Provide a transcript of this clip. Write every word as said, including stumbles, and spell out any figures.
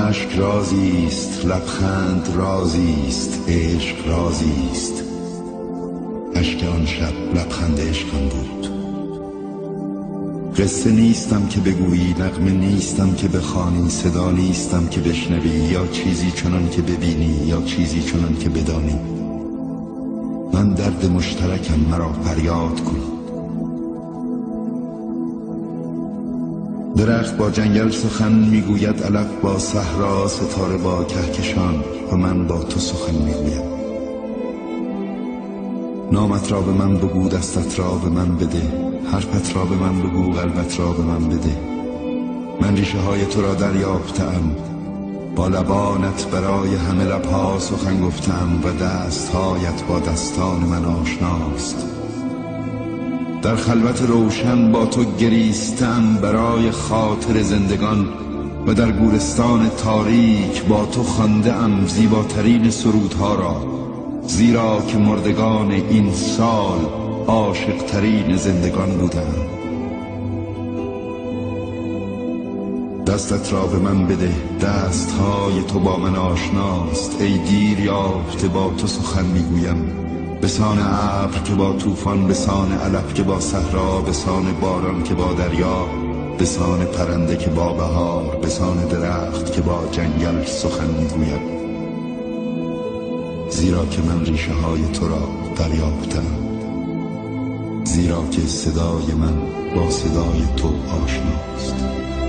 اشک رازی است، لبخند رازی است، عشق رازی است. اشک آن شب لبخند عشق آن بود. قصه نیستم که بگویی، نغمه نیستم که بخوانی، صدا نیستم که بشنوی، یا چیزی چنان که ببینی یا چیزی چنان که بدانی. من درد مشترکم، مرا فریاد کن. درخت با جنگل سخن میگوید، علف با صحرا، ستاره با کهکشان، و من با تو سخن میگویم. نامت را به من بگو، دستت را به من بده، حرفت را به من بگو، قلبت را به من بده. من ریشه های تو را دریافتم، با لبانت برای همه لبها سخن گفتم، و دستهایت با دستان من آشناست. در خلوت روشن با تو گریستم برای خاطر زندگان، و در گورستان تاریک با تو خوانده ام زیباترین سرودها را، زیرا که مردگان این سال عاشق ترین زندگان بودند. دستت را به من بده، دستهای تو با من آشناست. ای دیر یافته با تو سخن میگویم، بسان ابر که با طوفان، بسان علف که با صحرا، بسان باران که با دریا، بسان پرنده که با بهار، بسان درخت که با جنگل سخن میگویم. زیرا که من ریشه های تو را دریافتم، زیرا که صدای من با صدای تو آشناست.